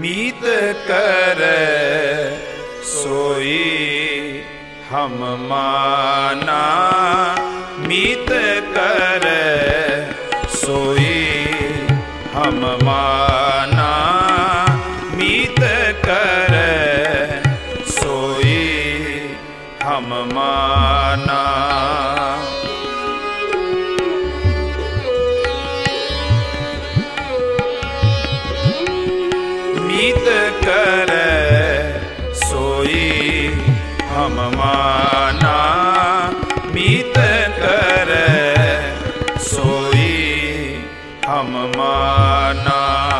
मीत करे सोई हम माना। मीत करे सोई हम माना। मीत करे सोई हम माना। मीत करे सोई हम माना। मीत करे सोई हम माना।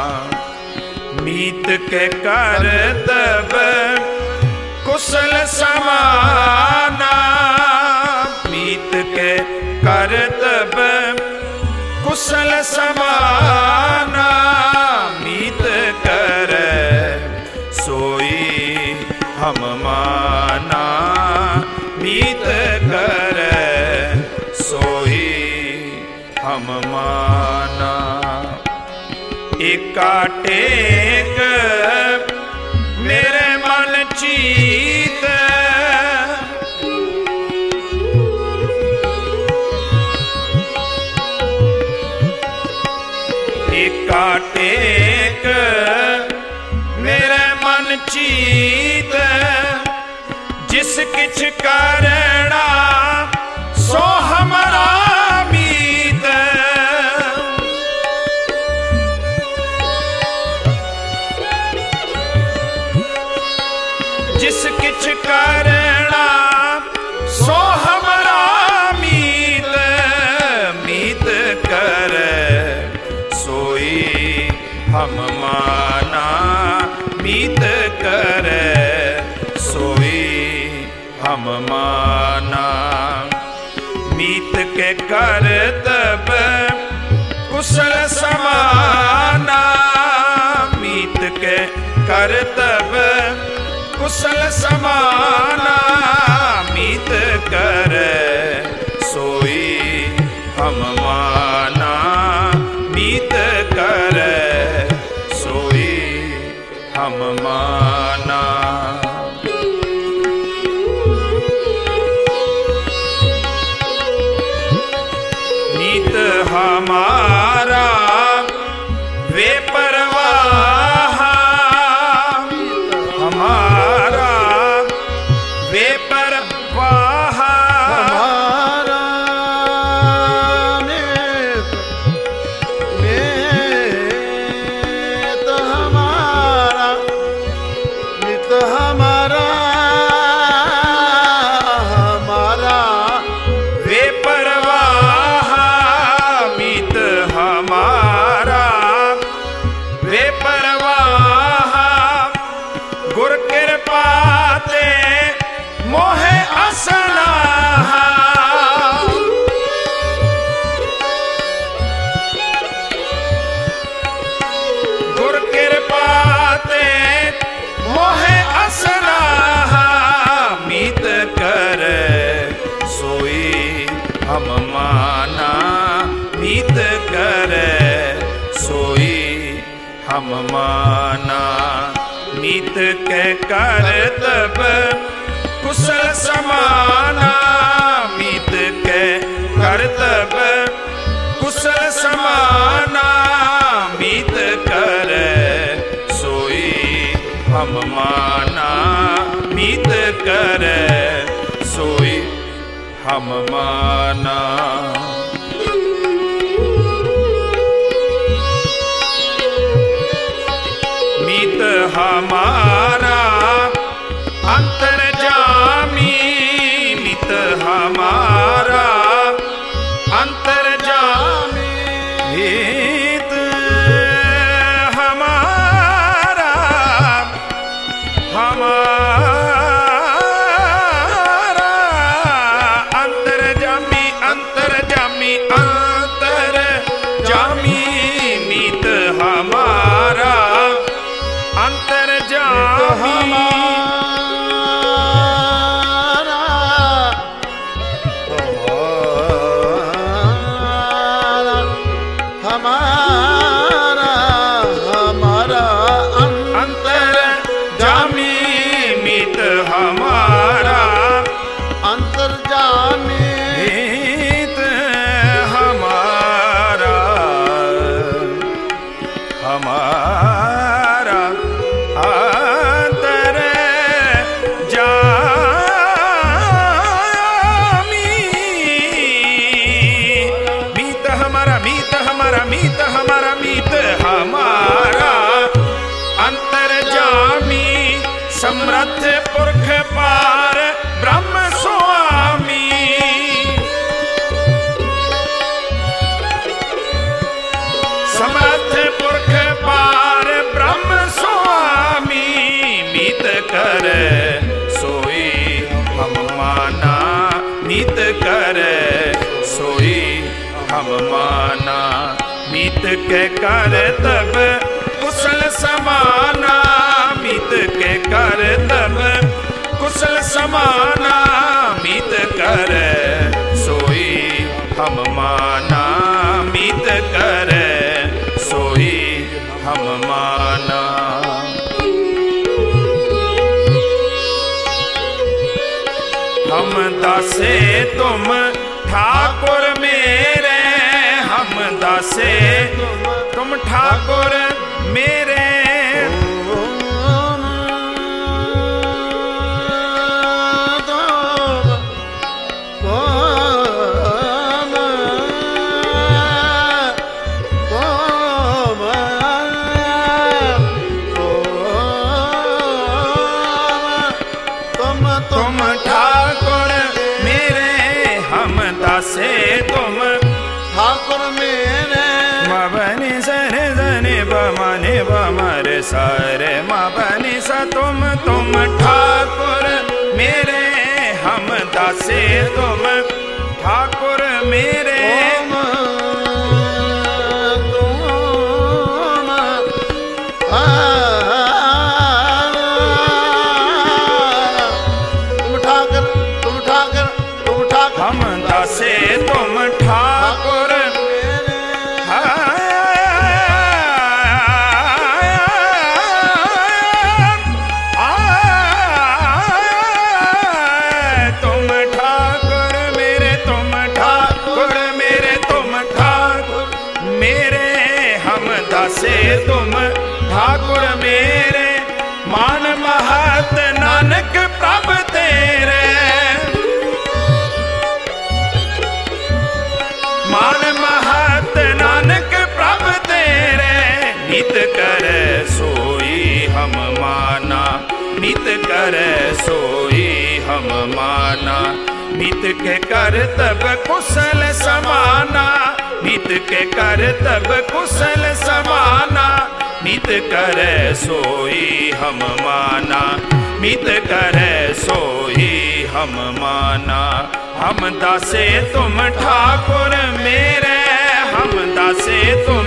मीत के करतब कुशल समाना। मीत के करतब कुशल समाना। मीत करे सोई हम माना। मीत करे सोई हम माना। एका टेक मेरे मन चीत। एका टेक मेरे मन चीत। जिस किछ करना सो हमारा मीत। जिस किछ करना सो हमारा मीत। मीत करे सोई हम माना। मीत करे सोई हम माना। मीत के करतब कुशल समाना। मीत के करतब कुशल समाना। मीत करे सोई हम माना। मीत करे सोई हम माना। मीत हमारा वे परवाह। हमारा वे परवाह। हमारा मित हमारा मित हमारा हमारा वे परवाह। मीत हमारा वे परवाह। गुर कृपा ते मोहे असना। गुर कृपा ते मोहे असना। मीत करे सोई हम माना। मीत करे सोई हम माना। मीत के करतब कुशल समाना। मीत के करतब कुशल समाना। मीत करे सोई हम माना। मीत करे सोई हम माना। मीत हमारा अंतर्जामी। मीत हमारा अंतर्जामी। मीत हमारा हमारा अंतर्जामी। अंतर्जामी मीत के कर तब कुशल समाना, मीत के कर तब कुशल समाना, मीत कर सोई हम माना, मीत कर सोई हम माना। हम दासे तुम ठाकुर मेरे, हम दासे तुम ठाकुर मेरे। तुम ठाकुर मेरे, हम दासे तुम ठाकुर मेरे। मबनी सरे धने बमने बमर सारे मबनी स तुम ठाकुर मेरे, हम दासे तुम ठाकुर मेरे। हम दासे तुम ठाकुर तुम ठाकुर मेरे, तुम ठाकुर मेरे, तुम ठाकुर मेरे। हम दासे तुम ठाकुर मेरे, मान महत नानक प्रभ तेरे। मान महत नानक प्रभ तेरे, नित कर सोई हम माना, नित कर सोई हम माना। नित के कर तब कुशल समाना, नित के कर तब कुशल समाना, नित कर सोई हम माना, नित कर सोई हम माना। हम दासे तुम ठाकुर मेरे, हम दासे तुम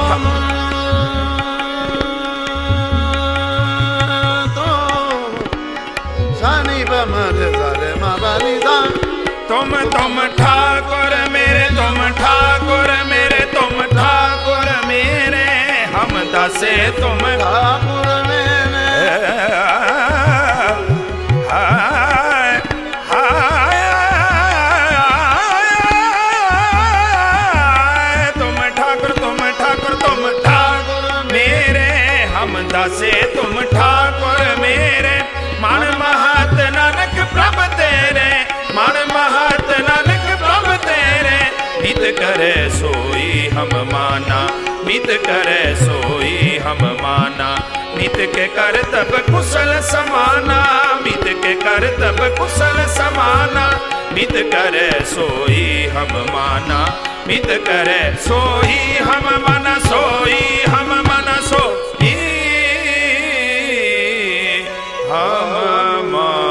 सानी बमर सारे माबानी दा। तुम ठाकुर मेरे, तुम ठाकुर मेरे, तुम ठाकुर मेरे। हम दासे तुम ठाकुर मेरे। दासे तुम ठाकुर मेरे, मान महत नानक प्रभ तेरे, मान महत नानक प्रभ तेरे। नित करे सोई हम माना, नित करे सोई हम माना। नित के कर तब कुशल समाना, नित के कर तब कुशल समाना। नित करे सोई हम माना, नित करे सोई हम माना, सोई हम माना, सोई हम माना।